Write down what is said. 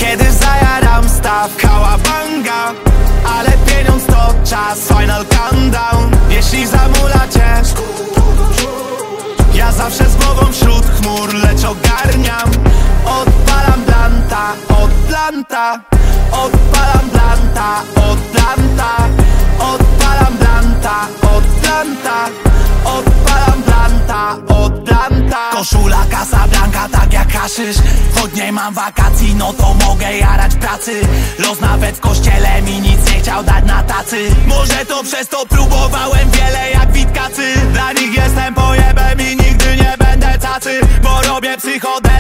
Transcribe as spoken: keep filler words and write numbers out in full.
kiedy zajaram staw. Kałabanga, ale pieniądz to czas. Final countdown, jeśli zamula cię, ja zawsze z głową wśród chmur, lecz ogarniam. Odpalam blanta, od blanta. Odpalam blanta, od blanta. Odpalam blanta, od blanta. Odpalam blanta, od blanta. Koszula Casablanca, tak jak haszysz. Od niej mam wakacji, no to mogę jarać pracy. Los nawet w kościele mi nic nie chciał dać na tacy. Może to przez to próbowałem wiele jak Witkacy. Dla nich jestem pojebem i nigdy nie będę cacy, bo robię psychodę